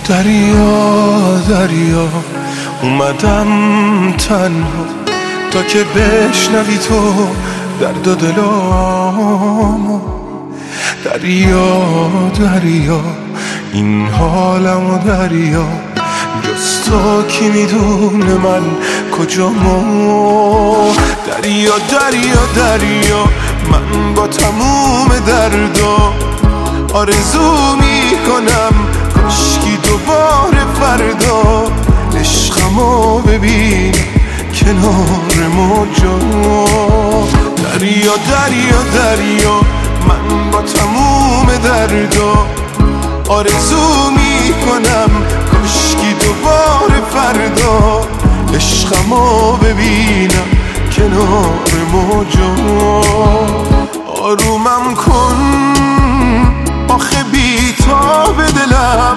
دریا دریا اومدم تنها تا که بشنوی تو درد و دلامو. دریا دریا این حالمو دریا، جز تو کی میدونه من کجامو. دریا دریا دریا من با تموم دردا آرزو میکنم کاشکی دوباره فردا عشقمو ببین کنار موجا. دریا دریا دریا من با تموم دردا آرزو میکنم کاشکی دوباره فردا عشقمو ببینم کنار موجا. آرومم کن آخه بی‌تاب دلم